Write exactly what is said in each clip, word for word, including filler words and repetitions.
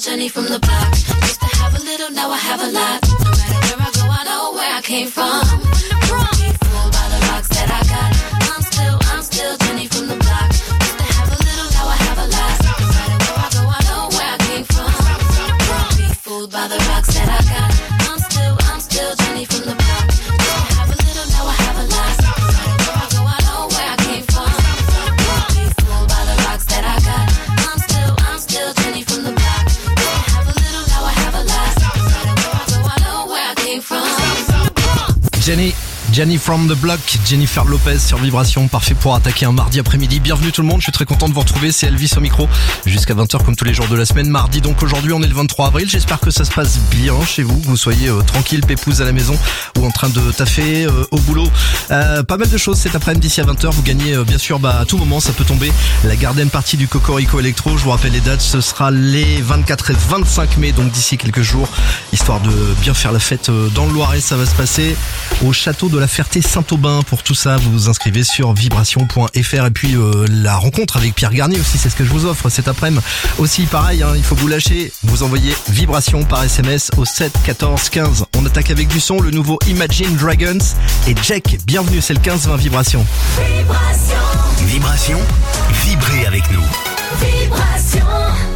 Jenny from the block. Used to have a little, now I have a lot. No matter where I go, I know where I came from. Don't be fooled by the rocks that I got. I'm still, I'm still Jenny from the block. Used to have a little, now I have a lot. No matter where I go, I know where I came from. Don't be fooled by the rocks that I got. I'm still, I'm still Jenny from the block. Used to have a little, now I have a lot. No matter where I go, I know where I came from. Don't be fooled by the rocks that I got. I'm still, I'm still Jenny from the block. Used to have a little, now I have a lot. No matter where I go, I know where I came from. Jenny, Jenny from the block, Jennifer Lopez sur Vibration, parfait pour attaquer un mardi après-midi. Bienvenue tout le monde, je suis très content de vous retrouver, c'est Elvis au micro, jusqu'à vingt heures comme tous les jours de la semaine. Mardi donc, aujourd'hui on est le vingt-trois avril, j'espère que ça se passe bien chez vous, que vous soyez euh, tranquille, pépouze à la maison ou en train de taffer euh, au boulot. Euh, pas mal de choses cet après-midi d'ici à vingt heures, vous gagnez euh, bien sûr, bah à tout moment ça peut tomber, la garden party du Cocorico Electro. Je vous rappelle les dates, ce sera les vingt-quatre et vingt-cinq mai, donc d'ici quelques jours, histoire de bien faire la fête euh, dans le Loiret. Ça va se passer au château de la Ferté-Saint-Aubin. Pour tout ça, vous vous inscrivez sur vibration point f r. Et puis euh, la rencontre avec Pierre Garnier aussi, c'est ce que je vous offre cet après-midi. Aussi pareil, hein, il faut vous lâcher, vous envoyez Vibration par S M S au sept quatorze quinze. On attaque avec du son, le nouveau Imagine Dragons et Jack. Bienvenue, c'est le quinze vingt Vibration. Vibration. Vibration. Vibrez avec nous. Vibration.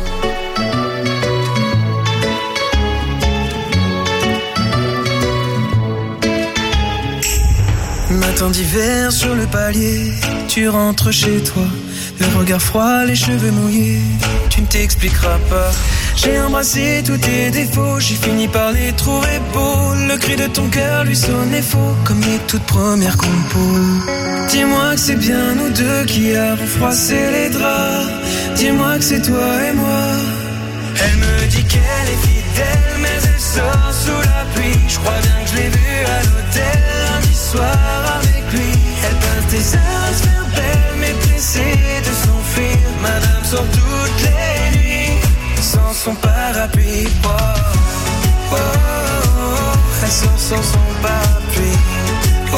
Matin d'hiver sur le palier, tu rentres chez toi, le regard froid, les cheveux mouillés, tu ne t'expliqueras pas. J'ai embrassé tous tes défauts, j'ai fini par les trouver beaux. Le cri de ton cœur lui sonnait faux, comme les toutes premières compos. Dis-moi que c'est bien nous deux qui avons froissé les draps. Dis-moi que c'est toi et moi. Elle me dit qu'elle est fidèle, mais elle sort sous la pluie. Je crois bien que je l'ai vue à l'hôtel lundi soir avec lui. Elle peint tes heures à se faire belle, mais pressée de s'enfuir. Madame sort toutes les nuits sans son parapluie. Oh, oh, oh, oh. Elle sort sans son parapluie. Oh, oh,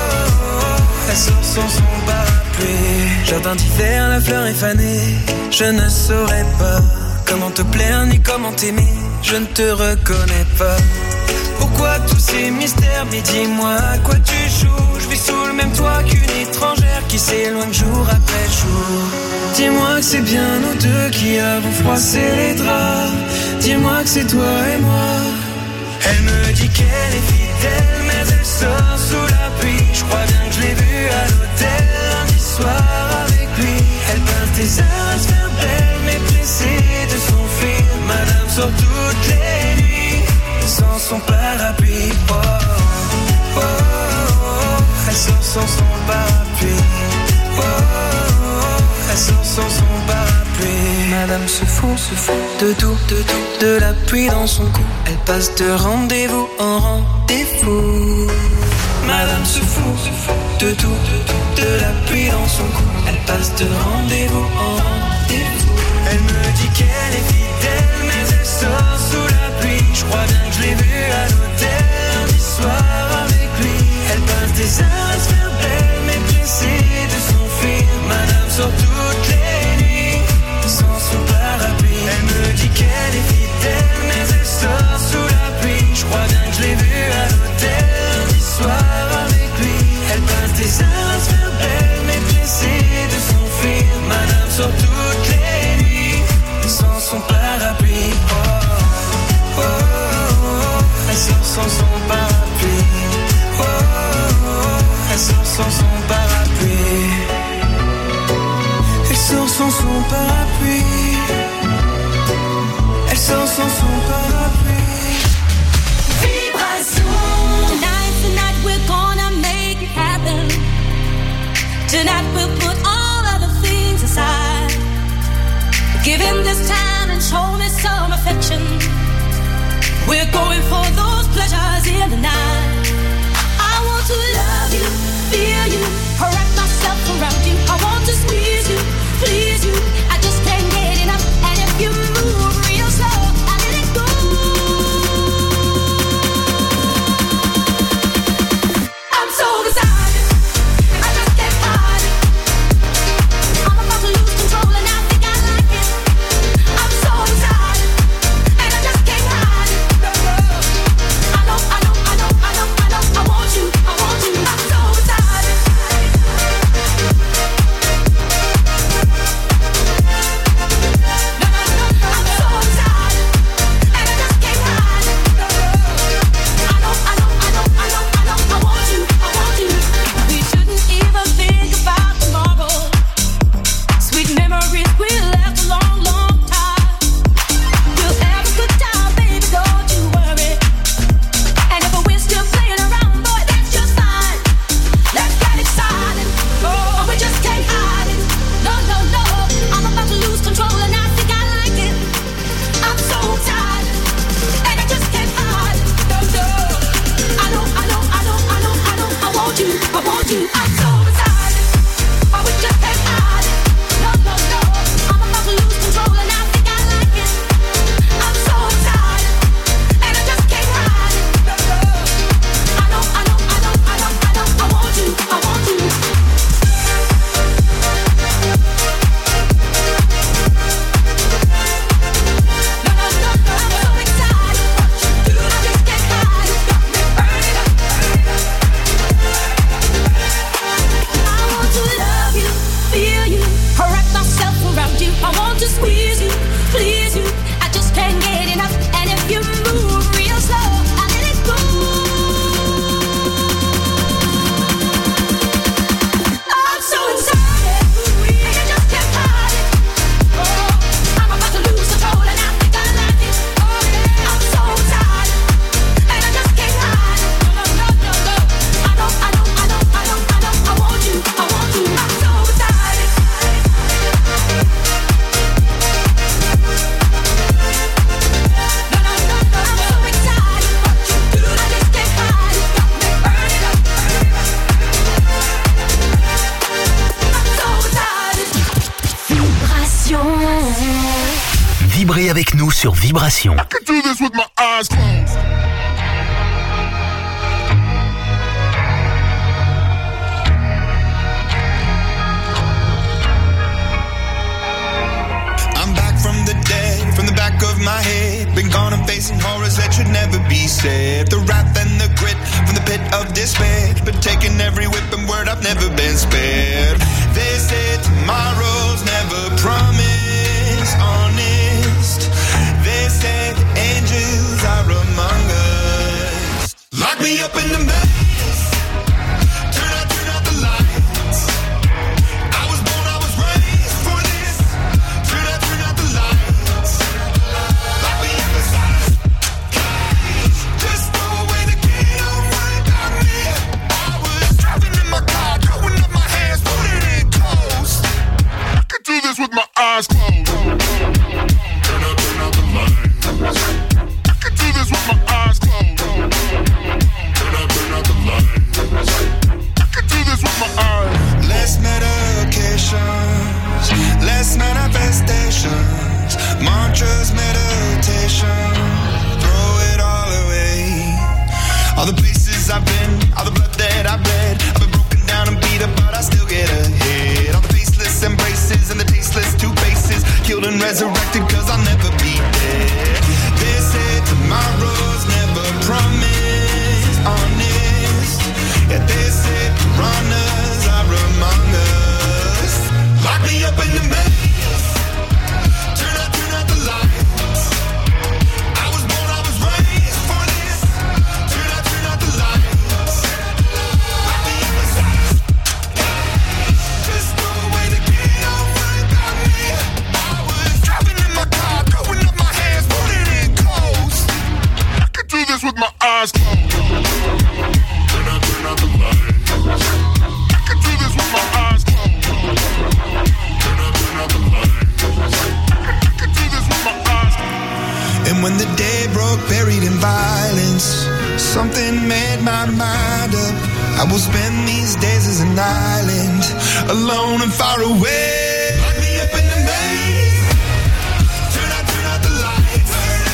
oh. Elle sort sans son parapluie. Jardin d'hiver, la fleur est fanée. Je ne saurais pas comment te plaire ni comment t'aimer, je ne te reconnais pas. Pourquoi tous ces mystères? Mais dis-moi à quoi tu joues. Je vis sous le même toit qu'une étrangère qui s'éloigne jour après jour. Dis-moi que c'est bien nous deux qui avons froissé les draps. Dis-moi que c'est toi et moi. Elle me dit qu'elle est fidèle, mais elle sort sous la pluie. Je crois bien que je l'ai vue à l'hôtel lundi soir avec lui. Elle peint tes heures à se faire belle, mais pressée de s'enfuir. Madame sort toutes les nuits sans son parapluie. Oh, oh, oh, oh. Elle sort sans son parapluie. Oh, oh, oh. Elle sort sans son parapluie. Madame se fout, se fout de tout, de tout, de la pluie dans son cou. Elle passe de rendez-vous en rendez-vous. Madame se fout, se fout de tout, de tout, de la pluie dans son cou. Elle passe de rendez-vous en rendez-vous. Elle me dit qu'elle est fidèle, mais elle sort sous la pluie. Je crois bien que je l'ai vue à l'hôtel lundi soir avec lui. Elle passe des heures à se faire belle, mais pressée de s'enfuir. Madame sort toutes les nuits sans son parapluie. Elle me dit qu'elle est fidèle, mais elle sort sous la pluie. Je crois bien que je l'ai vue à l'hôtel lundi soir avec lui. Elle passe des heures à se faire belle, mais pressée de s'enfuir. Madame sort toutes les nuits sans son parapluie. Oh, oh, oh, oh. Elle sort sans son parapluie. Oh, oh, oh. Elle sort sans son parapluie. Elle sort sans son parapluie. Elle sort sans son parapluie. Vibration. Tonight, tonight we're gonna make it happen. Tonight we'll put all other things aside. Give him this time and show me some affection. We're going for those pleasures in the night. I want to love you, feel you, wrap myself around you. I want to squeeze you, please you. I just can't get enough. And if you move real slow, I let it go. I'm so beside you, I just can't hide it. I'm about to lose control and I think I like it. I'm so beside you, sur Vibration. I could do this with my eyes closed. I'm back from the dead, from the back of my head. Been gone and facing horrors that should never be said. The wrath and the grit from the pit of despair. Been taking every whip and word, I've never been spared. They say tomorrow's never promised, honest. They say the angels are among us. Lock me up in the maze. Turn out, turn out the lights. I was born, I was raised for this. Turn out, turn out the lights. Lock me up inside this cage. Just throw away the key, don't worry about me. I was driving in my car, throwing up my hands, putting it close. I could do this with my eyes closed. Turn out, turn out the lights. I could do this with my eyes closed. Turn out, turn out the lights. I could do this with my eyes. Less medications, less manifestations, mantras, meditation, throw it all away. All the places I've been, all the blood that I've bled, I've been broken down and beat up, but I still get ahead. All the faceless embraces and the tasteless two faces, killed and resurrected cause I'll never be dead. They say tomorrow's never promised, honest. Yeah, they say piranhas are among us. Lock me up in the maze. Turn out, turn out the lights. I was born, I was raised for this. Turn out, turn out the lights. Lock me up inside this cage. Just throw away the key, don't worry about me. I was driving in my car, throwing up my hands, putting it close. I could do this with my eyes closed. Turn out, turn out the lights. I could do this with my eyes closed. Turn out, turn out the lights. I could do this with my eyes closed. And when the day broke, buried in violence, something made my mind up. I will spend these days as an island, alone and far away. Lock me up in the maze. Turn out, turn out the lights.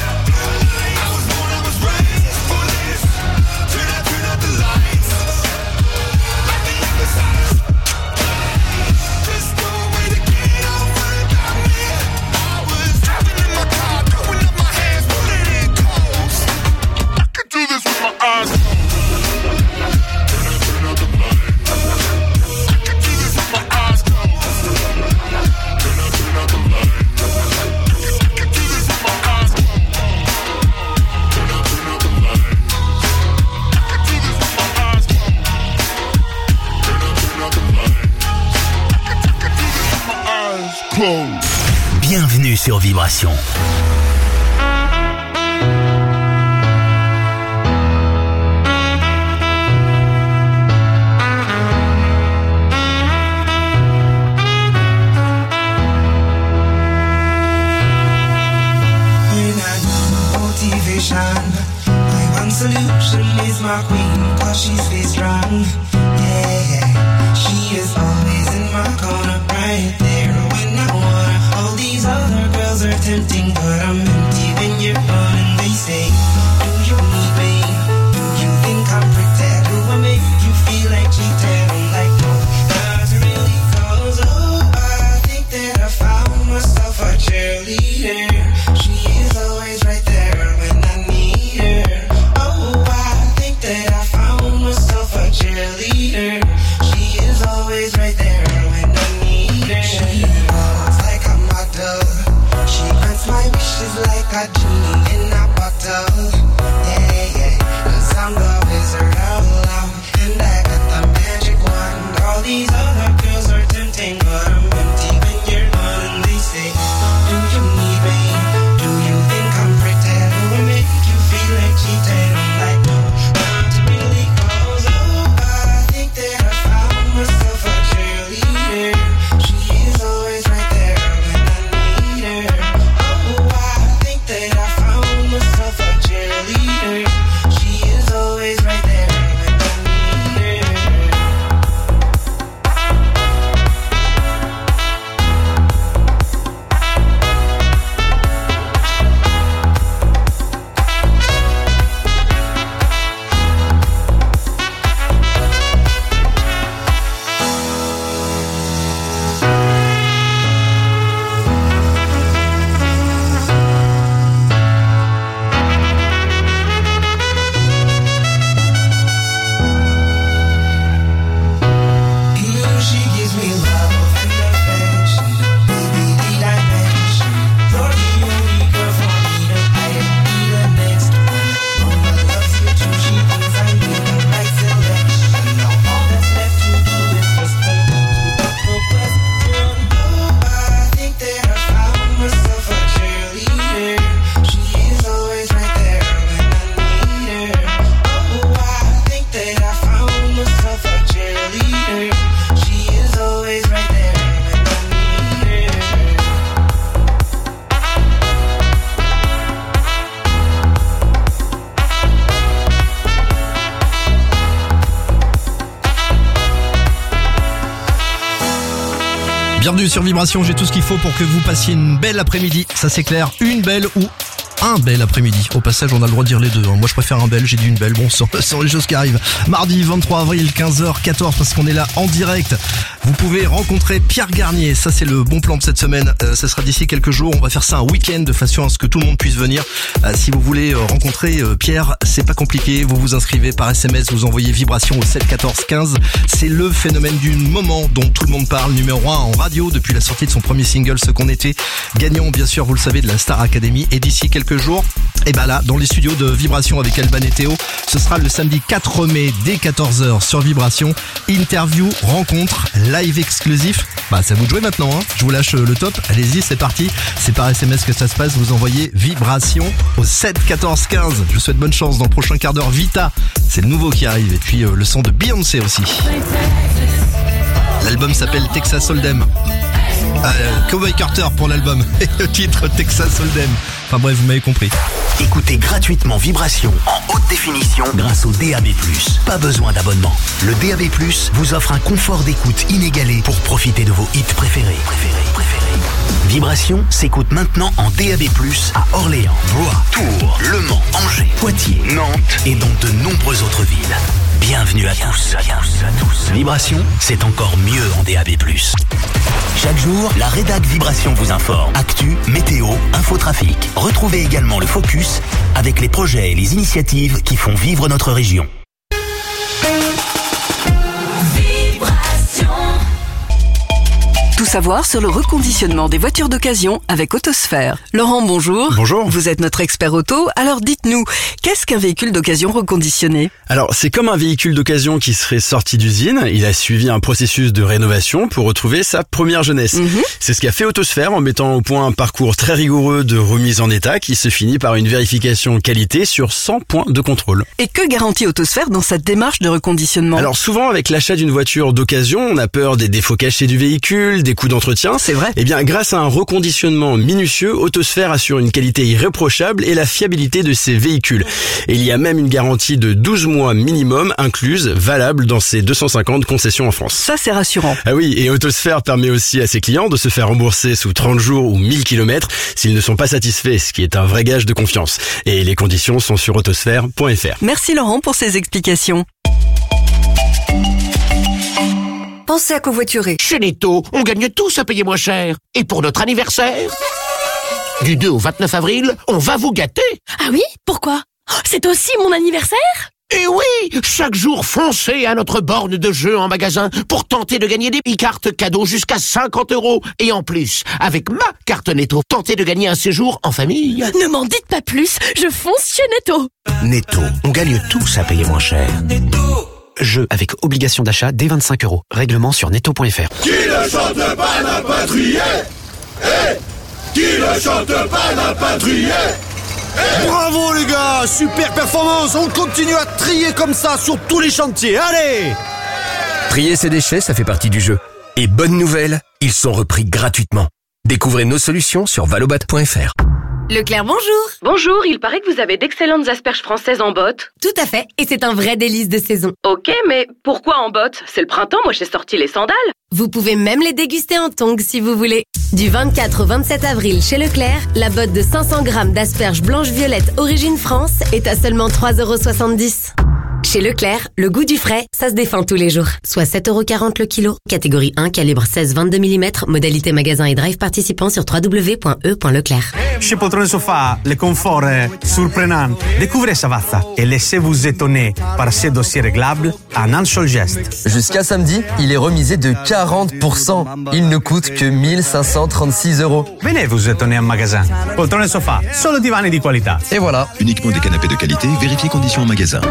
I was born, I was raised for this. Turn out, turn out the lights. Lock me up inside this cage. Just throw away the key, don't worry about me. I was driving in my car, throwing up my hands, pulling it close. I could do this with my eyes closed. Turn out, turn out the lights. I could do this with my eyes closed. Turn out, turn out the lights. I could do this with my eyes closed. Turn out, turn out the lights. I could do this with my eyes closed. Turn out, turn out the lights. I could, I could do this with my eyes closed. Bienvenue sur Vibration. When I need motivation, my one solution is my queen, cause she stays strong. Yeah, she is always in my corner, right there when I wanna. All these other girls are tempting, but I'm empty when you're gone. And they say, do you need me? Do you think I'm pretty? Do I make you feel like cheating? I'm like, no, not really, cause oh, I think that I found myself a cheerleader. She is always right there when I need her. Oh, I think that I found myself a cheerleader. She is always right there. Bienvenue sur Vibration, j'ai tout ce qu'il faut pour que vous passiez une belle après-midi, ça c'est clair, une belle ou un bel après-midi. Au passage, on a le droit de dire les deux. Moi, je préfère un bel, j'ai dit une belle. Bon, ce sont les choses qui arrivent. Mardi vingt-trois avril, quinze heures quatorze, parce qu'on est là en direct. Vous pouvez rencontrer Pierre Garnier. Ça, c'est le bon plan de cette semaine. Euh, ça sera d'ici quelques jours. On va faire ça un week-end de façon à ce que tout le monde puisse venir. Euh, si vous voulez euh, rencontrer euh, Pierre, c'est pas compliqué. Vous vous inscrivez par S M S, vous envoyez Vibration au sept quatorze quinze. C'est le phénomène du moment dont tout le monde parle. Numéro un en radio depuis la sortie de son premier single, Ce qu'on était. Gagnant, bien sûr, vous le savez, de la Star Academy. Et d'ici quelques jours, et bah là, dans les studios de Vibration avec Alban et Théo, ce sera le samedi quatre mai dès quatorze heures sur Vibration. Interview, rencontre, live exclusif. Bah, c'est à vous de jouer maintenant, hein. Je vous lâche le top. Allez-y, c'est parti. C'est par S M S que ça se passe. Vous envoyez Vibration au sept quatorze quinze. Je vous souhaite bonne chance dans le prochain quart d'heure. Vita, c'est le nouveau qui arrive. Et puis, euh, le son de Beyoncé aussi. L'album s'appelle Texas Hold'em. Euh, Cowboy Carter pour l'album. Et le titre Texas Hold'em. Enfin bref, vous m'avez compris. Écoutez gratuitement Vibration en haute définition grâce au D A B plus. Pas besoin d'abonnement. Le D A B plus vous offre un confort d'écoute inégalé pour profiter de vos hits préférés. préférés, préférés. Vibration s'écoute maintenant en D A B plus à Orléans, Blois, Tours, Le Mans, Angers, Poitiers, Nantes et dans de nombreuses autres villes. Bienvenue à tous. à tous. Vibration, c'est encore mieux en D A B plus. Chaque jour, la rédac Vibration vous informe. Actu, météo, infotrafic. Retrouvez également le focus avec les projets et les initiatives qui font vivre notre région. Tout savoir sur le reconditionnement des voitures d'occasion avec Autosphère. Laurent, bonjour. Bonjour. Vous êtes notre expert auto, alors dites-nous, qu'est-ce qu'un véhicule d'occasion reconditionné ? Alors, c'est comme un véhicule d'occasion qui serait sorti d'usine. Il a suivi un processus de rénovation pour retrouver sa première jeunesse. Mm-hmm. C'est ce qu'a fait Autosphère en mettant au point un parcours très rigoureux de remise en état qui se finit par une vérification qualité sur cent points de contrôle. Et que garantit Autosphère dans cette démarche de reconditionnement ? Alors souvent, avec l'achat d'une voiture d'occasion, on a peur des défauts cachés du véhicule, des coûts d'entretien. C'est vrai. Eh bien, grâce à un reconditionnement minutieux, Autosphère assure une qualité irréprochable et la fiabilité de ses véhicules. Et il y a même une garantie de douze mois minimum incluse, valable dans ses deux cent cinquante concessions en France. Ça, c'est rassurant. Ah oui, et Autosphère permet aussi à ses clients de se faire rembourser sous trente jours ou mille kilomètres s'ils ne sont pas satisfaits, ce qui est un vrai gage de confiance. Et les conditions sont sur autosphère point f r. Merci Laurent pour ces explications. Pensez à covoiturer. Chez Netto, on gagne tous à payer moins cher. Et pour notre anniversaire, du deux au vingt-neuf avril, on va vous gâter. Ah oui ? Pourquoi ? C'est aussi mon anniversaire ? Et oui, chaque jour, foncez à notre borne de jeu en magasin pour tenter de gagner des e-cartes cadeaux jusqu'à cinquante euros. Et en plus, avec ma carte Netto, tentez de gagner un séjour en famille. Ne m'en dites pas plus, je fonce chez Netto. Netto, on gagne tous à payer moins cher. Netto. Jeu avec obligation d'achat dès vingt-cinq euros. Règlement sur netto point f r. Qui ne chante pas n'a pas trié. Eh, qui ne chante pas n'a pas trié. Hey. Bravo les gars, super performance. On continue à trier comme ça sur tous les chantiers. Allez. Trier ses déchets, ça fait partie du jeu. Et bonne nouvelle, ils sont repris gratuitement. Découvrez nos solutions sur valobat point f r. Leclerc, bonjour. Bonjour, il paraît que vous avez d'excellentes asperges françaises en botte. Tout à fait, et c'est un vrai délice de saison. Ok, mais pourquoi en botte ? C'est le printemps, moi j'ai sorti les sandales. Vous pouvez même les déguster en tongs si vous voulez. Du vingt-quatre au vingt-sept avril chez Leclerc, la botte de cinq cents grammes d'asperges blanches-violettes origine France est à seulement trois euros soixante-dix. Chez Leclerc, le goût du frais, ça se défend tous les jours. Soit sept euros quarante le kilo. Catégorie un, calibre seize vingt-deux millimètres. Modalité magasin et drive participant sur w w w point e point leclerc. Chez Poltrone Sofa, le confort est surprenant. Découvrez Savazza et laissez-vous étonner par ses dossiers réglables en un seul geste. Jusqu'à samedi, il est remisé de quarante pour cent. Il ne coûte que mille cinq cent trente-six euros. Venez vous étonner en magasin. Poltrone Sofa, solo divani di qualità. Et voilà. Uniquement des canapés de qualité, vérifiez conditions en magasin.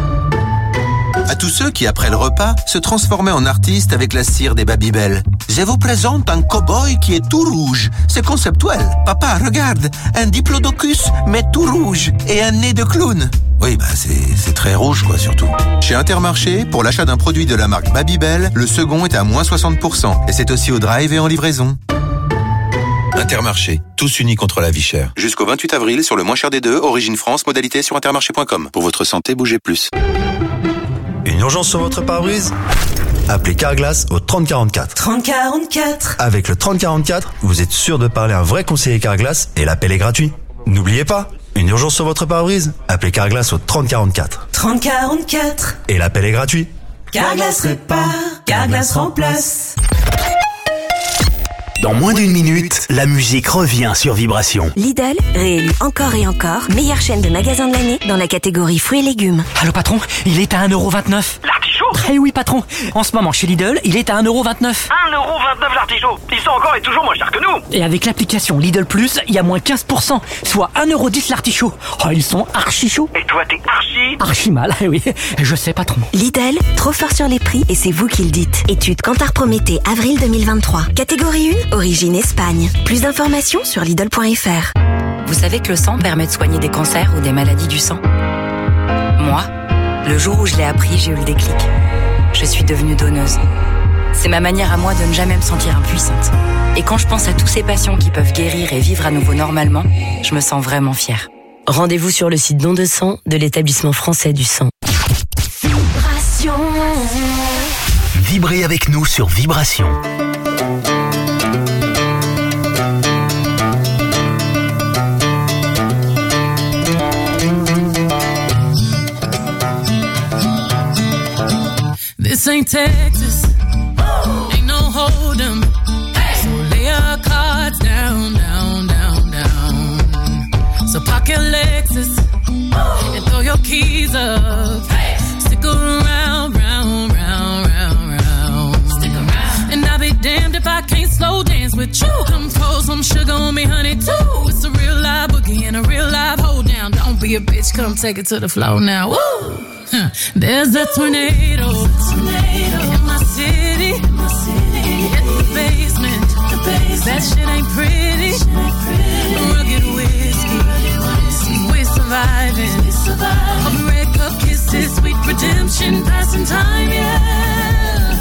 À tous ceux qui, après le repas, se transformaient en artistes avec la cire des Babybel. Je vous présente un cow-boy qui est tout rouge. C'est conceptuel. Papa, regarde, un diplodocus, mais tout rouge, et un nez de clown. Oui, bah c'est, c'est très rouge, quoi, surtout. Chez Intermarché, pour l'achat d'un produit de la marque Babybel, le second est à moins soixante pour cent. Et c'est aussi au drive et en livraison. Intermarché, tous unis contre la vie chère. Jusqu'au vingt-huit avril, sur le moins cher des deux, Origine France, modalité sur intermarché point com. Pour votre santé, bougez plus. Une urgence sur votre pare-brise ? Appelez Carglass au trente quarante-quatre. trente quarante-quatre. Avec le trente quarante-quatre, vous êtes sûr de parler à un vrai conseiller Carglass et l'appel est gratuit. N'oubliez pas, une urgence sur votre pare-brise, appelez Carglass au trente quarante-quatre. trente quarante-quatre. Et l'appel est gratuit. Carglass répare, Carglass remplace. Dans moins d'une minute, la musique revient sur Vibration. Lidl, réélu encore et encore, meilleure chaîne de magasins de l'année dans la catégorie fruits et légumes. Allô patron, il est à un euro vingt-neuf. L'artichaut ? Eh oui patron, en ce moment chez Lidl, il est à un euro vingt-neuf. un euro vingt-neuf l'artichaut. Ils sont encore et toujours moins chers que nous. Et avec l'application Lidl Plus, il y a moins quinze pour cent, soit un euro dix l'artichaut. Oh, ils sont archi chauds. Et toi t'es archi Archi mal, eh oui, je sais patron. Lidl, trop fort sur les prix et c'est vous qui le dites. Étude Kantar Prométhée, avril deux mille vingt-trois. Catégorie un, origine Espagne. Plus d'informations sur Lidl point F R. Vous savez que le sang permet de soigner des cancers ou des maladies du sang ? Moi, le jour où je l'ai appris, j'ai eu le déclic. Je suis devenue donneuse. C'est ma manière à moi de ne jamais me sentir impuissante. Et quand je pense à tous ces patients qui peuvent guérir et vivre à nouveau normalement, je me sens vraiment fière. Rendez-vous sur le site don de sang de l'établissement français du sang. Vibration. Vibrez avec nous sur Vibration. This ain't Texas, ain't no hold'em. So lay your cards down, down, down, down. So park your Lexus and throw your keys up. Stick around, round, round, round, round. Stick around. And I'll be damned if I can't slow dance with you. Come pour some sugar on me, honey, too. It's a real live boogie and a real live hold down. Don't be a bitch, come take it to the floor now. Woo! Huh. There's a tornado, tornado in my city, in my city. Hit the basement, the basement. That shit ain't pretty, shit ain't pretty. Rugged whiskey, whiskey. We're surviving, we're surviving. Of red cup kisses, sweet redemption, passing time, yeah.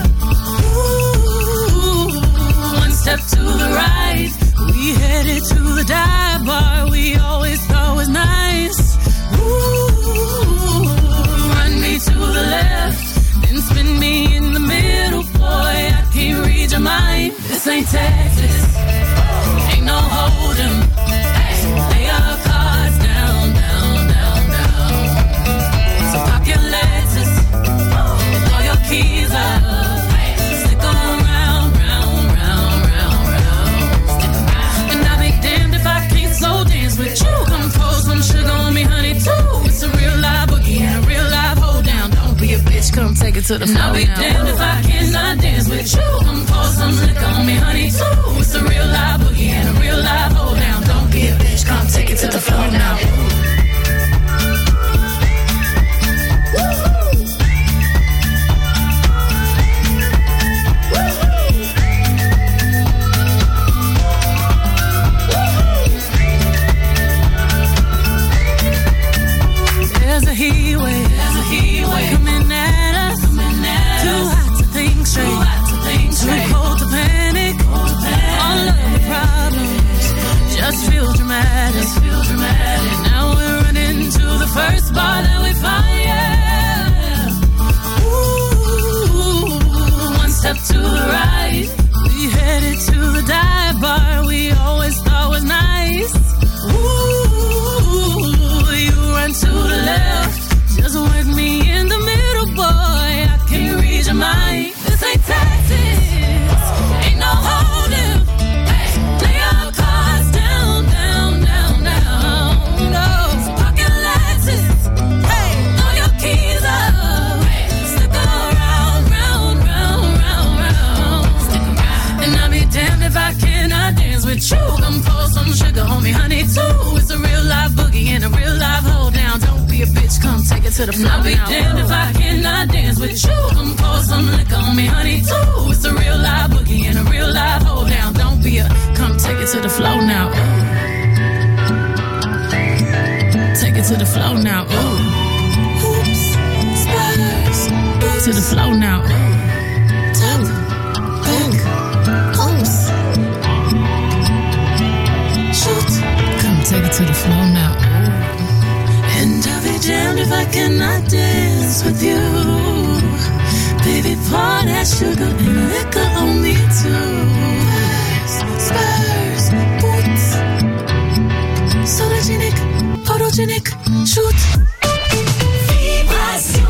Ooh, one step to the right, we headed to the dive bar we always thought was nice. Ooh, to the left, then spin me in the middle, boy, I can't read your mind. This ain't Texas, ain't no hold'em. So lay your cards down, down, down, down. So pop your Lexus and throw your keys up. Stick around, round, round, round, round. Stick around. And I'll be damned if I can't slow dance with you. Come pour some sugar on me, honey, too. It's a real live boogie and a real live hold down. Don't be a bitch, come take it to the floor. I'll be damned if I cannot dance with you. Come pour some liquor on me, honey, too. It's a real live boogie and a real live hold down. Don't be a bitch, come take it to the floor now. There's a heat wave, there's a heat wave coming at us, coming at too us. Hot to think straight, too, hot to think straight. Too cold to panic, cold to panic. All of the problems just feel dramatic, just feel dramatic. And now we're running to the first bar that we find, yeah. Ooh, one step to the right, we headed to the dive bar we always thought was nice. Ooh, you run to the left, just work me in the middle, boy, I can't read your mind. This ain't Texas, ain't no hold'em. Lay your cards down, down, down, down. No, so park your Lexus, hey, throw your keys up. Stick around, round, round, round, round. Stick around. And I'll be damned if I cannot dance with you. Come pour some sugar on me, honey, too. It's a real live boogie and a real live hold down. Don't be a bitch, come take it to the floor. I'll be damned if I cannot dance with you. Come pour some liquor on me, honey, too. It's a real live boogie and a real live hold down. Don't be a, come take it to the floor now. Ooh. Take it to the floor now. Ooh. Oops, spurs. Oops. To the floor now. Ooh. Talk, back, oops. Shoot, come take it to the floor now. Ooh. And I'll be damned if I cannot dance with you, baby. Part all that sugar and liquor on me too. Spurs, boots, sologenic, photogenic, shoot. Vibration.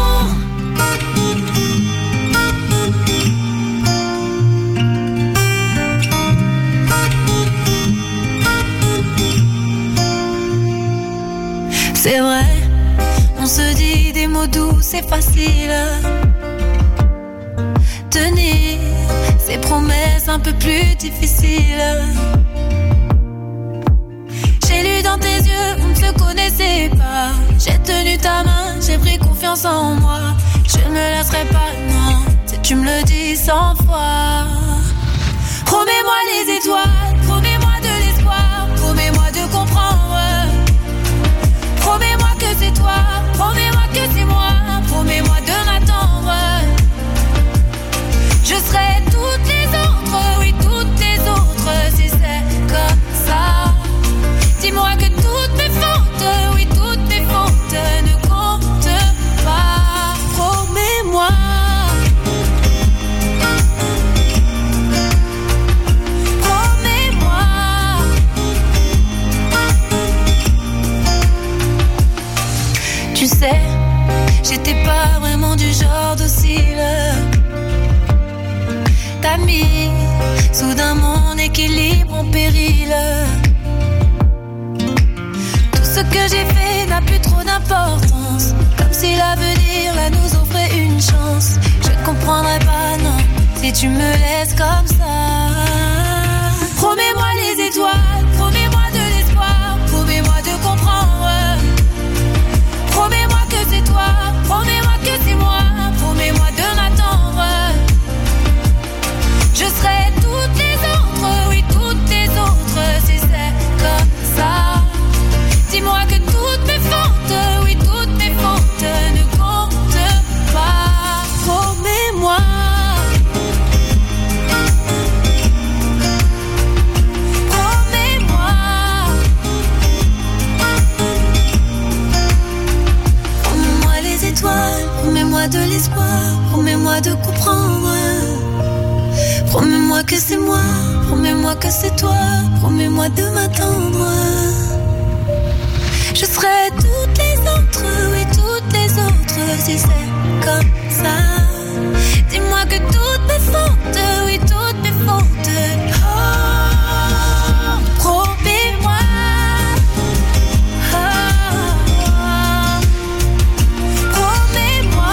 C'est vrai, on se dit des mots doux, c'est facile. Tenir ces promesses un peu plus difficiles. J'ai lu dans tes yeux, on ne se connaissait pas. J'ai tenu ta main, j'ai pris confiance en moi. Je ne me laisserai pas, non, si tu me le dis cent fois. Promets-moi les étoiles, promets-moi de l'espoir, promets-moi de comprendre. Promets-moi que c'est toi, promets-moi que c'est moi, promets-moi de m'attendre. Je serai toutes les autres, oui toutes les autres, si c'est comme ça. Dis-moi que toutes mes fautes, oui toutes mes fautes ne comptent pas. Promets-moi. Promets-moi. Tu sais, j'étais pas vraiment du genre docile. T'as mis soudain mon équilibre en péril. Tout ce que j'ai fait n'a plus trop d'importance. Comme si l'avenir là nous offrait une chance. Je ne comprendrais pas, non, si tu me laisses comme ça. Promets-moi les étoiles, promets-moi de l'espoir, promets-moi de comprendre. Promets-moi que c'est toi, promets-moi que c'est moi, promets-moi de m'attendre. Je serai toutes les autres, oui toutes les autres, si c'est comme ça. Dis-moi que toutes mes fautes, oui toutes mes fautes ne comptent pas. Promets-moi. Promets-moi. Promets-moi les étoiles, promets-moi de l'espoir, promets-moi de comprendre. Promets-moi que c'est moi, promets-moi que c'est toi, promets-moi de m'attendre. Je serai toutes les autres, oui toutes les autres, si c'est comme ça. Dis-moi que toutes mes fautes, oui toutes mes fautes. Oh, promets-moi. Oh, promets-moi.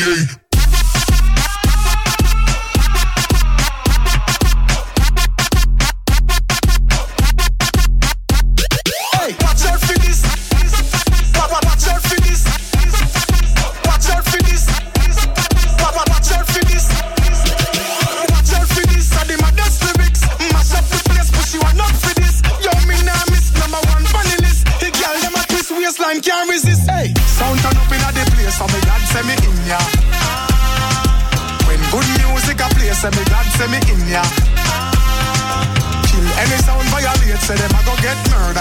Hey, watch out for this. Papa, watch out for this. Watch out for this. Papa, watch out for this. Watch out for this. I did my best lyrics. Mash up the place, but you are not for this. Yo, me nah miss number one funny list. Hey, girl, them a twist waistline, can't resist. Hey, sound turn up in a the place, so me God send me in ya. When good music a play, say me God send me in ya. Kill any sound violate, say them a go get murder.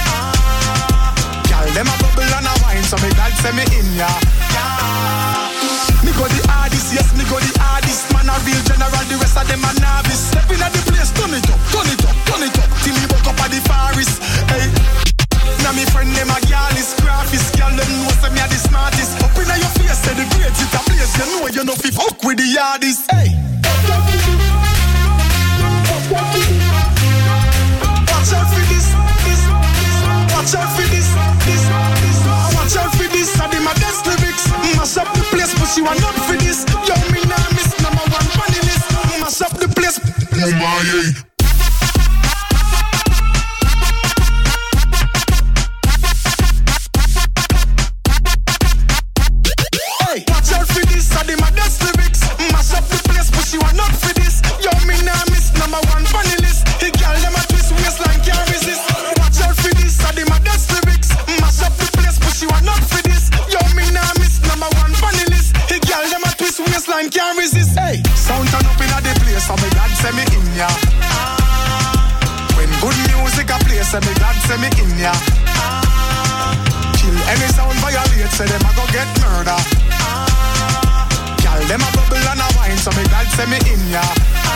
Girl, them a bubble and a wine, so me God send me in ya. Me go the hardest, yes, me go the hardest. Man a real general, the rest of them a novice. Step in at the place, turn it up, turn it up, turn it up. Till me buck up at the forest. Hey, now me friend them a girl is graphist. Girl them know say me a the smartest. Up inna your face, say the grades it a place. You know you know fi fuck with the hardest. Hey, watch out for this, this, this. Watch out for this, this, this. Watch out for this. I did my best lyrics. Mash up the place, but you are not for this. Yo, me nah miss number one funny list. Mash up the place. Oh my. Watch out for this, I did my best lyrics. Mash up the place, but you are not for this. Yo, me nah miss number one funny list. Hey, girl, them a twist waistline, can't resist. Watch out for this, I did my best lyrics. Mash up the place, but you are not for this. Yo, me nah miss number one funny list. Hey, girl, them a twist waistline, can't resist. Hey, sound turn up in a the place, so me God send me in ya. When good music a play, say me God send me in ya. Kill any sound violate, say them a go get murder. Girl, them a bubble and a wine, so me God send me in ya.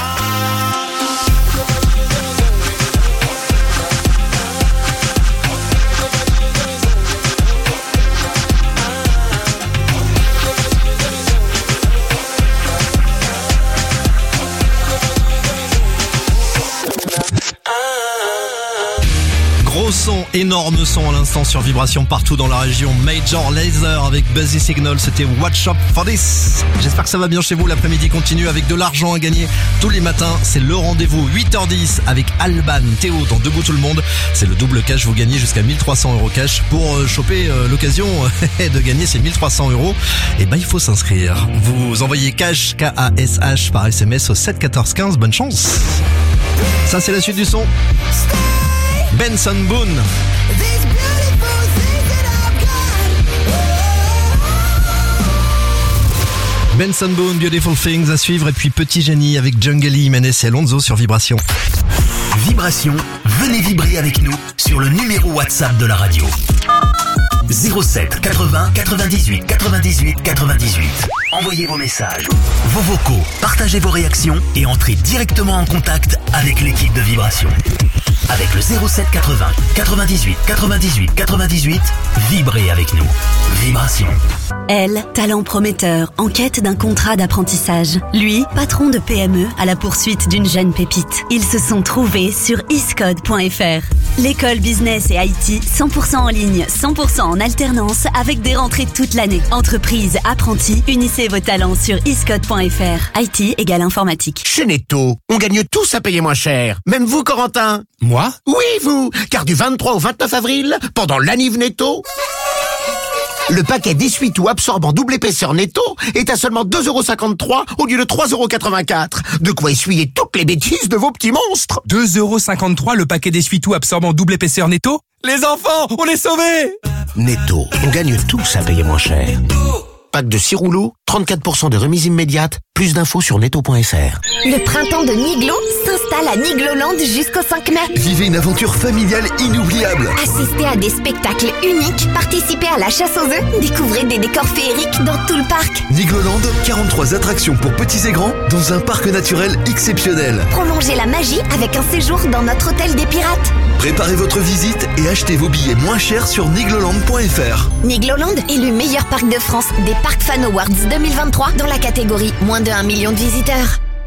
Gros son, énorme son à l'instant sur Vibration partout dans la région. Major Lazer avec Buzzy Signal, c'était Watch Out for This. J'espère que ça va bien chez vous. L'après-midi continue avec de l'argent à gagner tous les matins. C'est le rendez-vous huit heures dix avec Alban, Théo dans Debout tout le monde. C'est le double cash, vous gagnez jusqu'à mille trois cents euros cash. Pour euh, choper euh, l'occasion de gagner ces mille trois cents euros, et ben il faut s'inscrire. Vous envoyez cash, K A S H par S M S au sept quatorze quinze. Bonne chance. Ça c'est la suite du son. Benson Boone. Benson Boone, Beautiful Things à suivre, et puis Petit Génie avec Jungle Jiménez et Alonso sur Vibration. Vibration, venez vibrer avec nous sur le numéro WhatsApp de la radio. zéro sept quatre-vingts quatre-vingt-dix-huit quatre-vingt-dix-huit quatre-vingt-dix-huit. Envoyez vos messages, vos vocaux, partagez vos réactions et entrez directement en contact avec l'équipe de Vibration. Avec le zéro sept quatre-vingts quatre-vingt-dix-huit quatre-vingt-dix-huit quatre-vingt-dix-huit, vibrez avec nous. Vibration. Elle, talent prometteur, en quête d'un contrat d'apprentissage. Lui, patron de P M E à la poursuite d'une jeune pépite. Ils se sont trouvés sur iscode point f r. L'école business et I T cent pour cent en ligne, cent pour cent en alternance avec des rentrées toute l'année. Entreprise, apprentis, unissez vos talents sur iscode point f r. I T égale informatique. Chez Netto, on gagne tous à payer moins cher. Même vous, Corentin. Moi? Oui, vous. Car du vingt-trois au vingt-neuf avril, pendant l'Aniv Netto, le paquet d'essuie-tout absorbant double épaisseur Netto est à seulement deux euros cinquante-trois au lieu de trois euros quatre-vingt-quatre. De quoi essuyer toutes les bêtises de vos petits monstres. deux euros cinquante-trois le paquet d'essuie-tout absorbant double épaisseur Netto? Les enfants, on est sauvés! Netto, on gagne tous à payer moins cher. Pack de six rouleaux, trente-quatre pour cent de remise immédiate. Plus d'infos sur netto point f r. Le printemps de Niglo s'installe à Nigloland jusqu'au cinq mai. Vivez une aventure familiale inoubliable. Assistez à des spectacles uniques, participez à la chasse aux œufs, découvrez des décors féeriques dans tout le parc. Nigloland, quarante-trois attractions pour petits et grands dans un parc naturel exceptionnel. Prolongez la magie avec un séjour dans notre hôtel des pirates. Préparez votre visite et achetez vos billets moins chers sur nigloland point f r. Nigloland, élu meilleur parc de France des Parcs Fan Awards deux mille vingt-trois dans la catégorie moins de un million de visiteurs.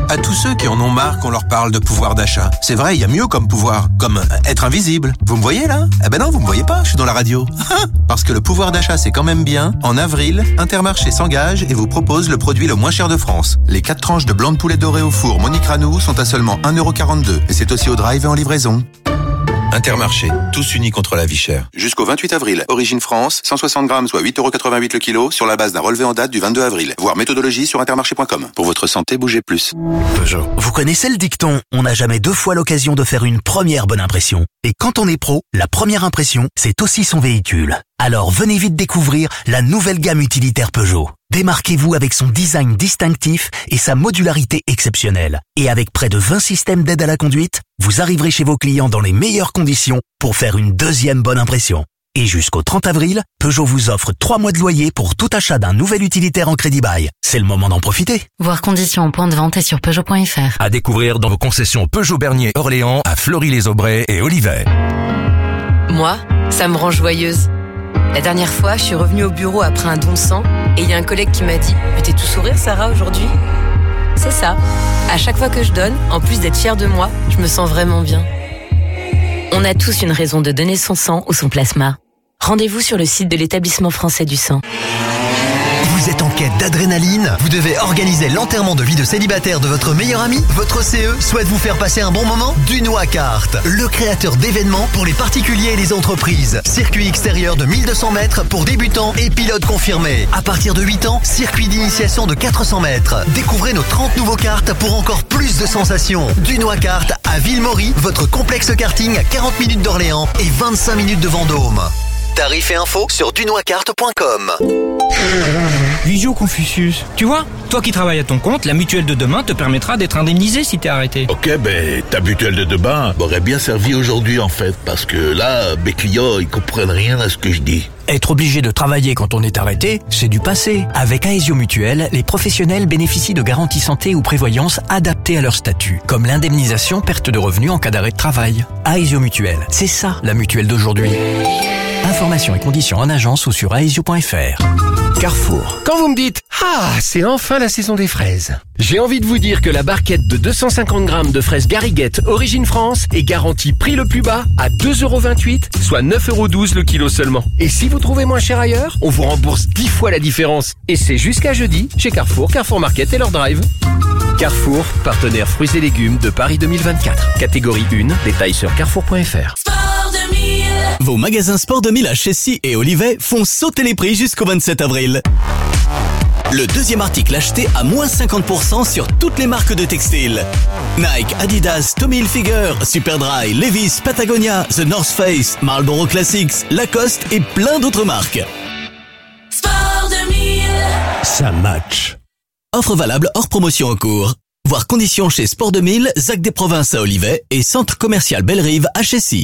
À tous ceux qui en ont marre qu'on leur parle de pouvoir d'achat. C'est vrai, il y a mieux comme pouvoir, comme être invisible. Vous me voyez là? Eh ben non, vous me voyez pas, je suis dans la radio. Parce que le pouvoir d'achat c'est quand même bien. En avril, Intermarché s'engage et vous propose le produit le moins cher de France. Les quatre tranches de blanc de poulet doré au four Monique Ranou sont à seulement un euro quarante-deux. Et c'est aussi au drive et en livraison. Intermarché, tous unis contre la vie chère. Jusqu'au vingt-huit avril. Origine France, cent soixante grammes, soit huit euros quatre-vingt-huit le kilo, sur la base d'un relevé en date du vingt-deux avril. Voir méthodologie sur intermarché point com. Pour votre santé, bougez plus. Peugeot. Vous connaissez le dicton « On n'a jamais deux fois l'occasion de faire une première bonne impression ». Et quand on est pro, la première impression, c'est aussi son véhicule. Alors venez vite découvrir la nouvelle gamme utilitaire Peugeot. Démarquez-vous avec son design distinctif et sa modularité exceptionnelle. Et avec près de vingt systèmes d'aide à la conduite, vous arriverez chez vos clients dans les meilleures conditions pour faire une deuxième bonne impression. Et jusqu'au trente avril, Peugeot vous offre trois mois de loyer pour tout achat d'un nouvel utilitaire en crédit bail. C'est le moment d'en profiter. Voir conditions en point de vente et sur Peugeot point F R. À découvrir dans vos concessions Peugeot Bernier Orléans, à Fleury-les-Aubrais et Olivet. Moi, ça me rend joyeuse. La dernière fois, je suis revenue au bureau après un don de sang et il y a un collègue qui m'a dit « Mais t'es tout sourire, Sarah, aujourd'hui ?» C'est ça. À chaque fois que je donne, en plus d'être fière de moi, je me sens vraiment bien. On a tous une raison de donner son sang ou son plasma. Rendez-vous sur le site de l'Établissement français du sang. Vous êtes en quête d'adrénaline? Vous devez organiser l'enterrement de vie de célibataire de votre meilleur ami? Votre C E souhaite vous faire passer un bon moment? Dunois Kart, le créateur d'événements pour les particuliers et les entreprises. Circuit extérieur de mille deux cents mètres pour débutants et pilotes confirmés. À partir de huit ans, circuit d'initiation de quatre cents mètres. Découvrez nos trente nouveaux karts pour encore plus de sensations. Dunois Kart à Ville-Maury, votre complexe karting à quarante minutes d'Orléans et vingt-cinq minutes de Vendôme. Tarifs et infos sur dunois kart point com. Visio Confucius. Tu vois, toi qui travailles à ton compte, la mutuelle de demain te permettra d'être indemnisé si t'es arrêté. Ok, ben ta mutuelle de demain m'aurait bien servi aujourd'hui en fait, parce que là, mes clients, ils comprennent rien à ce que je dis. Être obligé de travailler quand on est arrêté, c'est du passé. Avec Aesio Mutuelle, les professionnels bénéficient de garanties santé ou prévoyance adaptées à leur statut, comme l'indemnisation perte de revenus en cas d'arrêt de travail. Aesio Mutuelle, c'est ça la mutuelle d'aujourd'hui. Informations et conditions en agence ou sur aesio point F R. Carrefour. Quand vous me dites « Ah, c'est enfin la saison des fraises », j'ai envie de vous dire que la barquette de deux cent cinquante grammes de fraises Gariguette Origine France est garantie prix le plus bas à deux euros vingt-huit, soit neuf euros douze le kilo seulement. Et si vous trouvez moins cher ailleurs, on vous rembourse dix fois la différence. Et c'est jusqu'à jeudi chez Carrefour, Carrefour Market et leur drive. Carrefour, partenaire fruits et légumes de Paris deux mille vingt-quatre. Catégorie un, détails sur carrefour point F R. Vos magasins Sport deux mille à Chessy et Olivet font sauter les prix jusqu'au vingt-sept avril. Le deuxième article acheté à moins cinquante pour cent sur toutes les marques de textiles. Nike, Adidas, Tommy Hilfiger, Superdry, Levi's, Patagonia, The North Face, Marlboro Classics, Lacoste et plein d'autres marques. Sport deux mille. Ça match. Offre valable hors promotion en cours. Voir conditions chez Sport deux mille, Zac des Provinces à Olivet et Centre Commercial Belle-Rive à Chessy.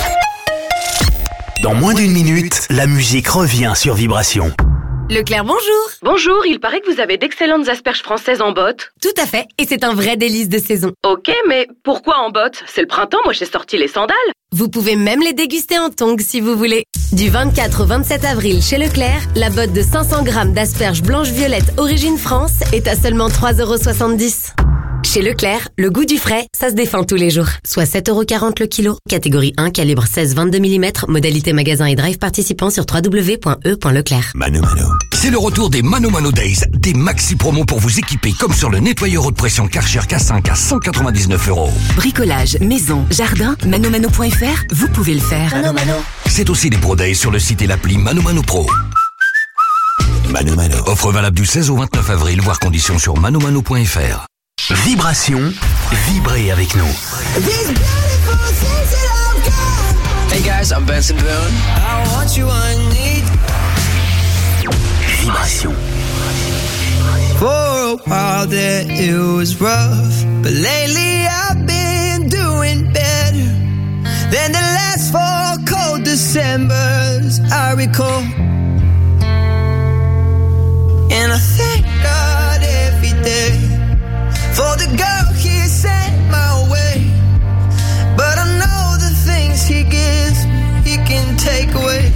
Dans moins d'une minute, la musique revient sur Vibration. Leclerc, bonjour. Bonjour, il paraît que vous avez d'excellentes asperges françaises en botte. Tout à fait, et c'est un vrai délice de saison. Ok, mais pourquoi en botte? C'est le printemps, moi j'ai sorti les sandales. Vous pouvez même les déguster en tongs si vous voulez. Du vingt-quatre au vingt-sept avril chez Leclerc, la botte de cinq cents grammes d'asperges blanches-violettes Origine France est à seulement trois euros soixante-dix. Chez Leclerc, le goût du frais, ça se défend tous les jours. Soit sept euros quarante le kilo. Catégorie un, calibre seize vingt-deux millimètres. Modalité magasin et drive participant sur w w w point e point leclerc. Mano Mano. C'est le retour des Mano Mano Days. Des maxi promos pour vous équiper comme sur le nettoyeur haute pression Karcher K cinq à cent quatre-vingt-dix-neuf euros. Bricolage, maison, jardin, mano mano point F R, vous pouvez le faire. Mano Mano. C'est aussi des Pro Days sur le site et l'appli Mano Mano Pro. Mano Mano. Offre valable du seize au vingt-neuf avril, voire conditions sur mano mano point F R. Vibration, vibrez avec nous. Hey guys, I'm Benson Boone. I want you, I need. Vibration. For a while there it was rough, but lately I've been doing better than the last four cold Decembers I recall. And I thank God every day for the girl he sent my way. But I know the things he gives, he can take away.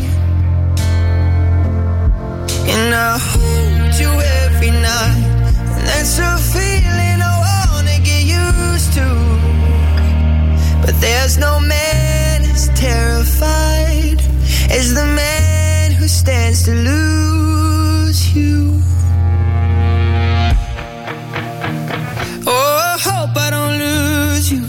And I hold you every night, and that's a feeling I wanna There's no man as terrified as the man who stands to lose you. Oh, I hope I don't lose you.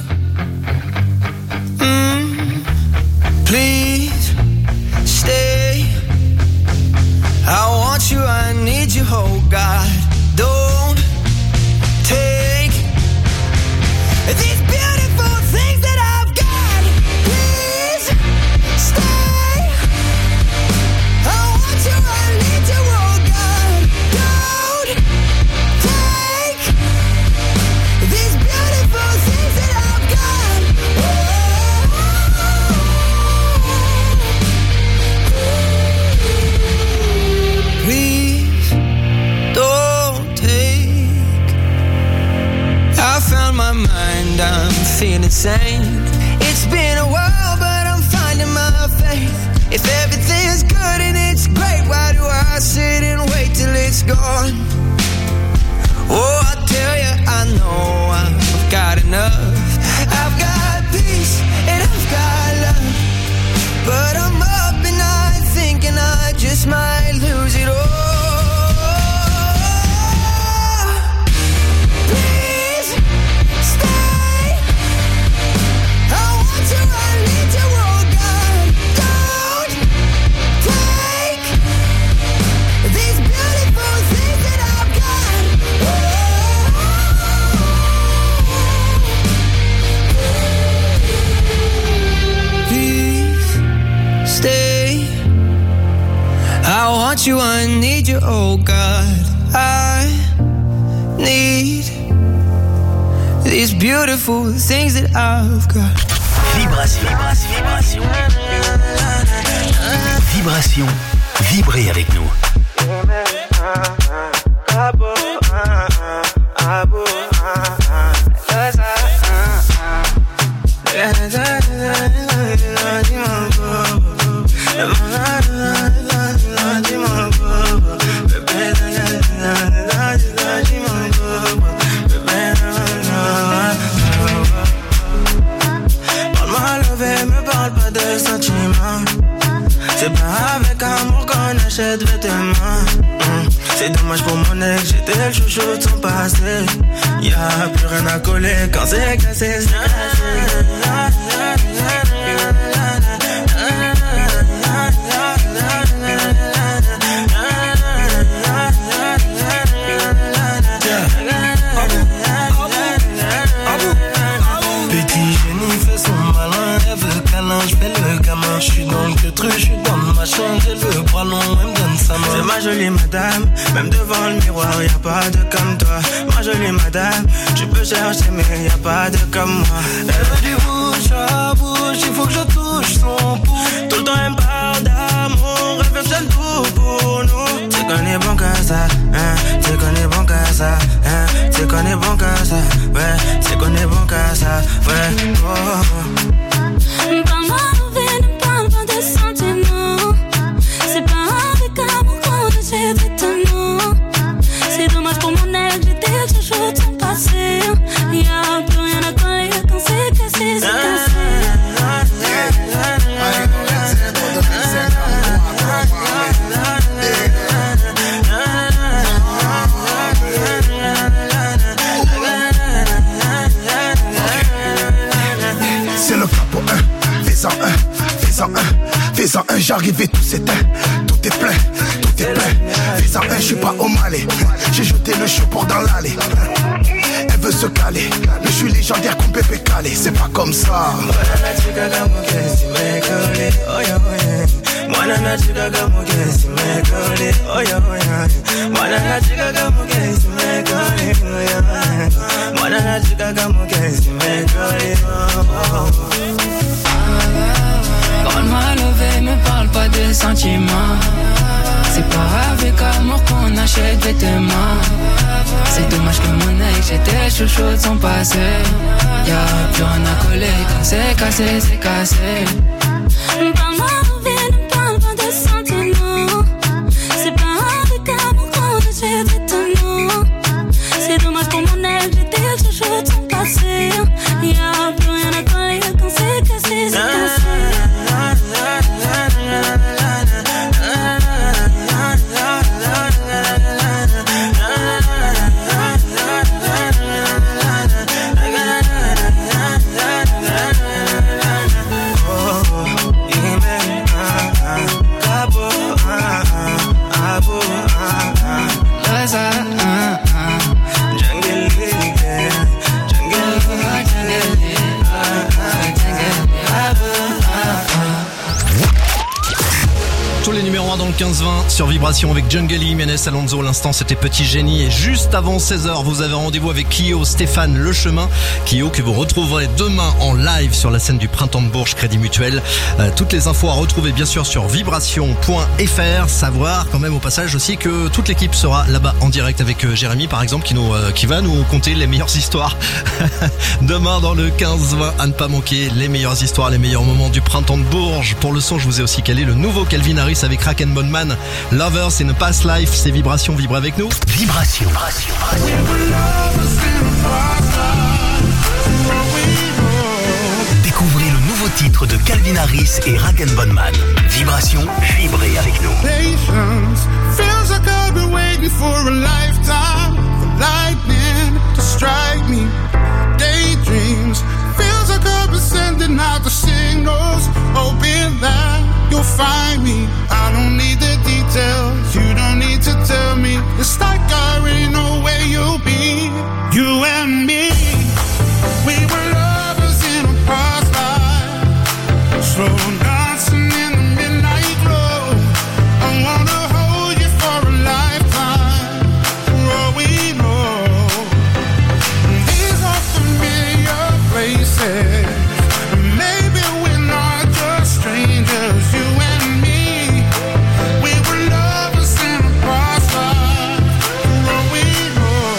Mm. Please stay. I want you, I need you, oh God. Don't take these beautiful things that I've got. Please stay. I want you, I need you, oh God. Don't take these beautiful things that I've got. Please don't take. I found my mind, I'm feeling sane. It's been a while, but I'm finding my faith. If everything's good and it's great, why do I sit and wait till it's gone? Oh, I tell you, I know I've got enough. I've got peace and I've got love, but I'm up and night thinking I just might lose it all. Please stay. I want you, I need you, oh God. Don't take these beautiful things that I've got. Please stay. I want you, I need you, oh God. I need these beautiful things that I've got. Vibration, vibration, vibration. Vibration, vibrez avec nous. C'est pas avec amour qu'on achète vêtements. mmh. C'est dommage pour mon ex, j'étais le chouchou de son passé. Y'a plus rien à coller quand c'est cassé, c'est cassé. Petit génie fait son malin, elle veut câlin, j'fais le gamin. J'suis dans le queutru, j'suis dans ma chambre, j'ai le bras long, elle me donne sa main. C'est ma jolie madame, même devant le miroir, y'a pas de comme toi. Ma jolie madame, tu peux chercher mais y'a pas de comme moi. Elle veut du bouche à bouche, il faut que je touche son pouce. Tout le temps elle me parle d'amour, elle veut faire tout pour nous. Tu connais bon que ça, hein, tu connais bon que ça, hein, tu connais bon que ça, ouais, tu connais bon que ça, ouais, oh, oh. Parle-moi d'envie, ne parle pas de sentiments. C'est pas avec amour qu'on achète vêtements. C'est dommage pour mon ex, j'étais le chouchou de son passé. Y'a plus rien à coller quand c'est cassé, c'est cassé. C'est le capot un, fais-en un, fais-en un, fais-en un, j'arrive et tout s'éteint, tout est plein, tout est plein. Fais-en un, j'suis pas au Malais, j'ai jeté le chapeau dans l'allée. Elle veut se caler, mais j'suis légendaire comme Pépé Calé, c'est pas comme ça. Parle-moi levé, me parle pas de sentiments. C'est pas avec amour qu'on achète vêtements. C'est dommage que mon ex, j'étais chouchou de son passé. Y'a plus rien à coller quand c'est cassé, c'est cassé. Parle-moi levé, ne parle pas de sentiments. C'est pas avec amour qu'on achète vêtements. C'est dommage pour mon ex, j'étais chouchou de son passé. Y'a plus rien à coller quand c'est cassé. le quinze vingt sur Vibration avec Jungle Jiménez Alonso. L'instant c'était Petit Génie. Et juste avant seize heures, vous avez rendez-vous avec Kyo, Stéphane Le Chemin. Kyo que vous retrouverez demain en live sur la scène du Printemps de Bourges Crédit Mutuel. Euh, toutes les infos à retrouver bien sûr sur vibration point f r. Savoir quand même au passage aussi que toute l'équipe sera là-bas en direct avec euh, Jérémy par exemple qui, nous, euh, qui va nous conter les meilleures histoires demain dans le quinze vingt. À ne pas manquer les meilleures histoires, les meilleurs moments du Printemps de Bourges. Pour le son, je vous ai aussi calé le nouveau Calvin Harris avec Rack and Bone Man. Lovers in a Past Life, c'est Vibration, vibre avec nous. Vibration. Découvrez le nouveau titre de Calvin Harris et Rack and Bone Man. Vibration, vibrez avec nous. Patience feels like I've been waiting for a lifetime for lightning to strike me. Daydreams feels like I've been sending out the signals, hoping that you'll find me. I don't need the details, you don't need to tell me. It's like I already know where you'll be. You and me, we were lovers in a past life, slow dancing in the midnight glow. I wanna hold you for a lifetime, for all we know. These are familiar places, maybe we're not just strangers. You and me, we were lovers in a past life, for all we know.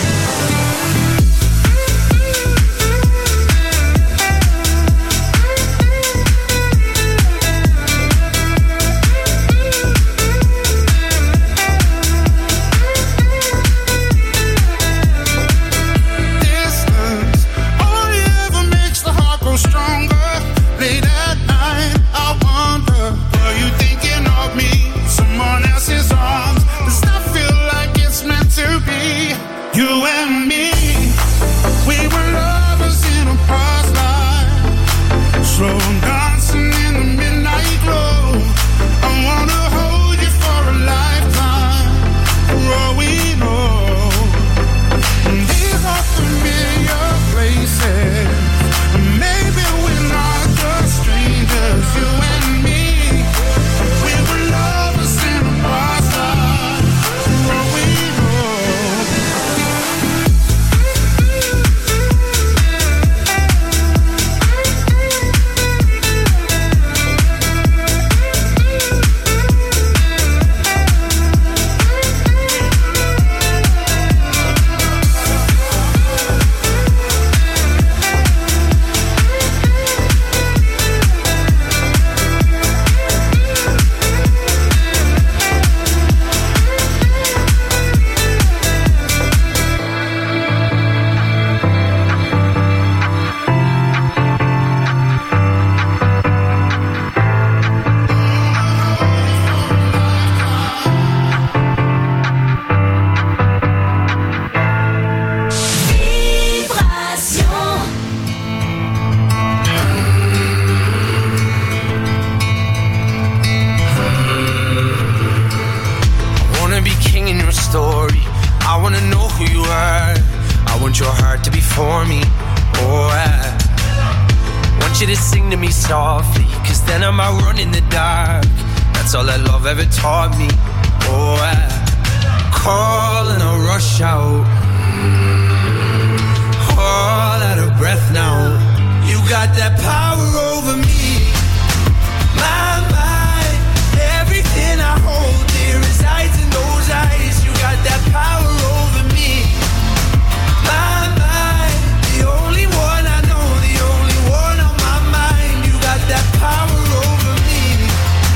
Distance only ever makes the heart grow stronger. Late at night, I wonder, are you thinking of me? Someone else's arms. Does that feel like it's meant to be? You and me, we were lovers in a past life, slow dancing in the midnight glow. I wanna hold you for a lifetime, for all we know. These are familiar places, maybe we're not just strangers. You and me, we were lovers in a past life, for all we know. I wanna be king in your story. I wanna know who you are. I want your heart to be for me. Oh, I want you to sing to me softly, cause then I might run in the dark. That's all that love ever taught me. Oh, I call and I rush out, all out of breath now. You got that power over me. My mind, everything I hold dear resides in those eyes. You got that power over me. My mind, the only one I know, the only one on my mind. You got that power over me.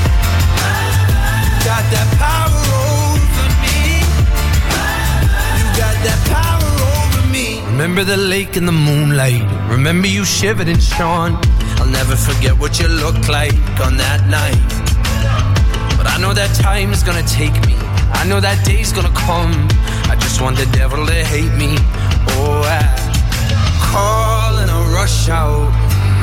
Got that power over me. You got that power over me. Remember the lake in the moonlight. Remember you shivered and shone. I'll never forget what you looked like on that night. But I know that time is gonna take me. I know that day's gonna come. I just want the devil to hate me. Oh, I call and I rush out,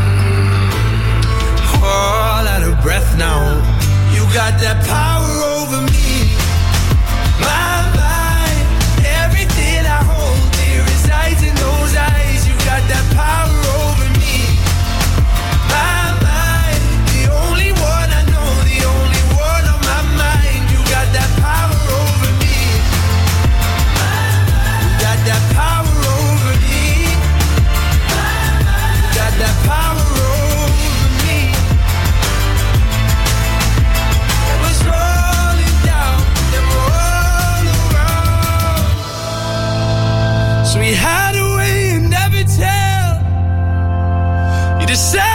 all out of breath now. You got that power over me. My mind, everything I hold dear resides in those eyes. You got that power over me. My mind, the only one I know, the only one on my mind.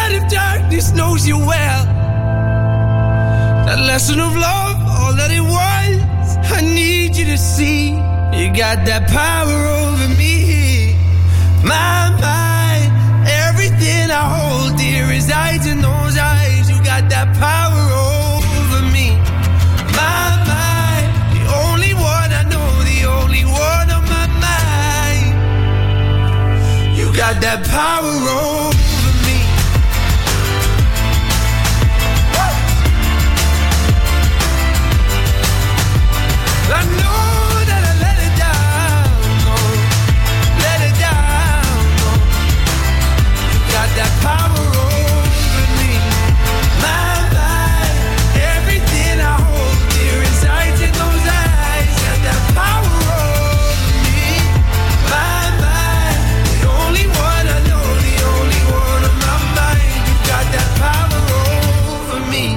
light of darkness knows you well. That lesson of love, all that it was, I need you to see. You got that power over me. My mind, everything I hold dear resides in those eyes. You got that power over me. My mind, the only one I know, the only one on my mind. You got that power over me. I know that I let it down, no, let it down, no. You got that power over me. My mind, everything I hold dear resides in those eyes. Got that power over me. My mind, the only one I know, the only one on my mind. You got that power over me.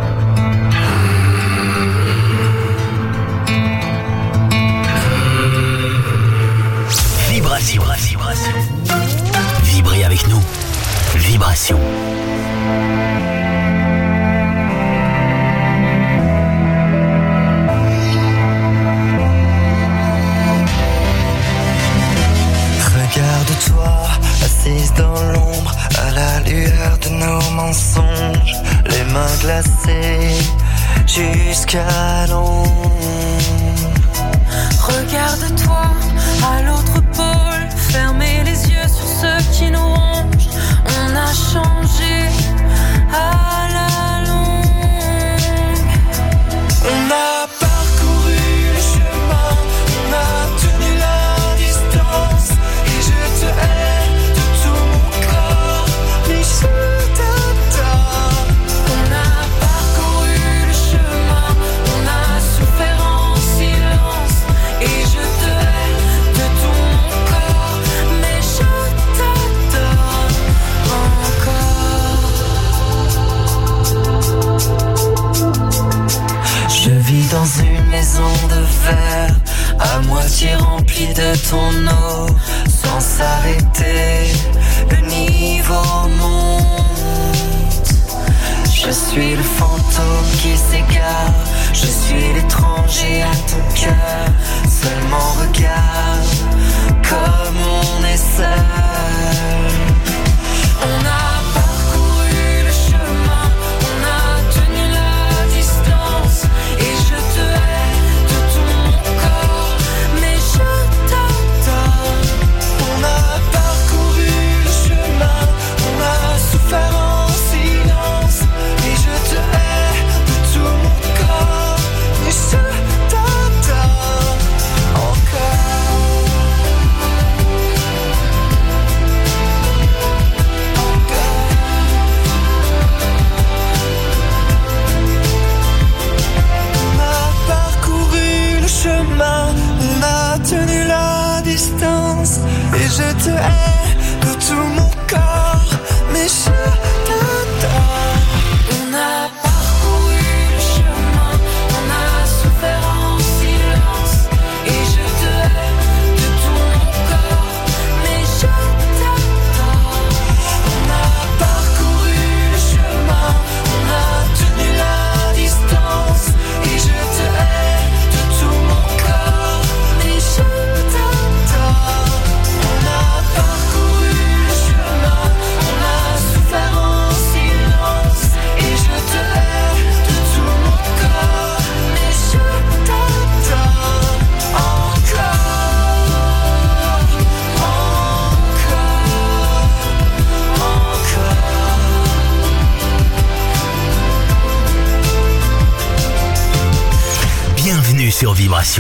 Vibration, vibration. Vibrez avec nous. Vibration. Regarde-toi, assise dans l'ombre, à la lueur de nos mensonges, les mains glacées jusqu'à l'ombre. Regarde-toi à l'autre pôle, fermez les yeux sur ce qui nous ronge. On a changé à la longue. On a parcouru le chemin, on a tenu la distance. Et je te hais de tout mon corps, mais je t'adore. On a parcouru le chemin, on a souffert en silence. Et je te hais de tout mon corps, mais je t'adore encore. Je vis dans une maison de verre, à moitié remplie de ton eau, sans s'arrêter, le niveau monte. Je suis le fantôme qui s'égare, je suis l'étranger à ton cœur. Seulement regarde comme on est seul. On a parcouru le chemin, on a tenu la distance. Et je te hais de tout mon corps, mais je t'adore. On a parcouru le chemin, on a souffert en silence. Et je te hais de tout mon corps, mais je t'adore encore. On a parcouru le chemin, on a tenu la distance. Et je te hais de tout mon corps, mais je t'adore. On a parcouru le chemin, on a souffert en silence. Et je te hais de tout mon corps, mais je t'adore. On a parcouru le chemin, on a tenu la distance. Et je te hais de tout mon corps, mais je t'adore. On a parcouru le chemin, on a souffert en silence. Et je te hais de tout mon corps, mais je t'adore encore, encore, encore. Bienvenue sur Vibration.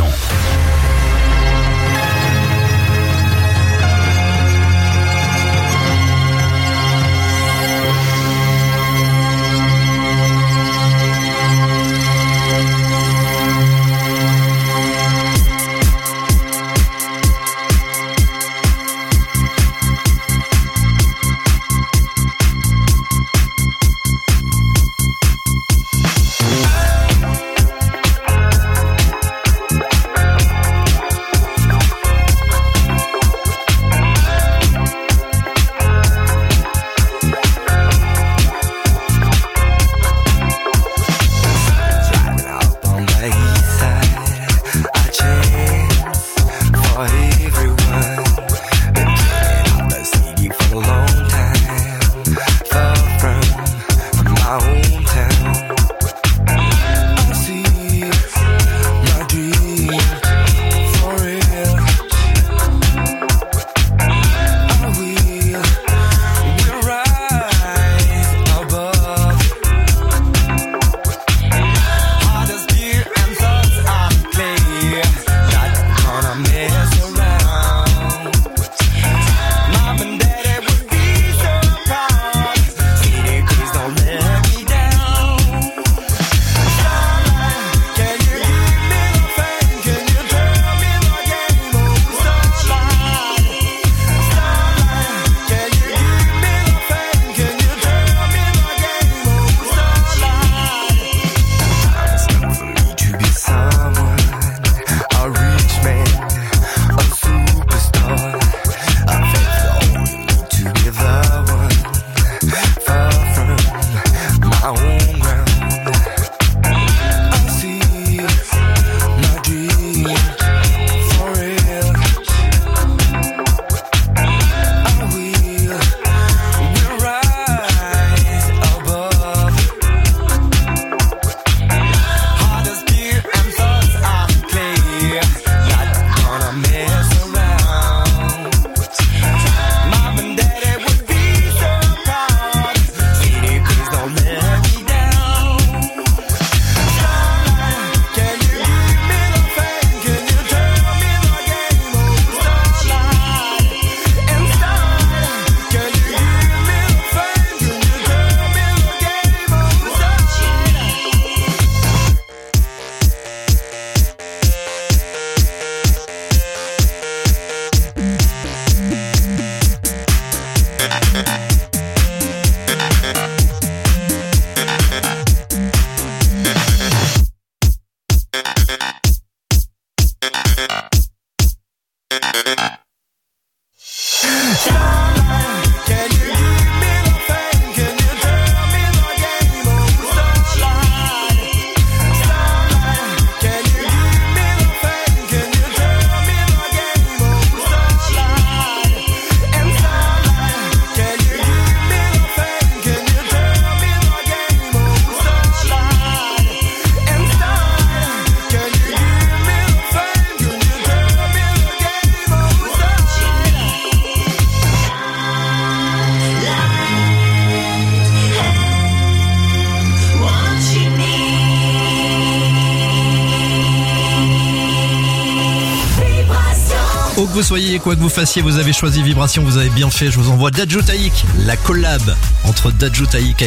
vous soyez, quoi que vous fassiez, vous avez choisi Vibration, vous avez bien fait. Je vous envoie Dadju Taïk, la collab entre Dadju Taïk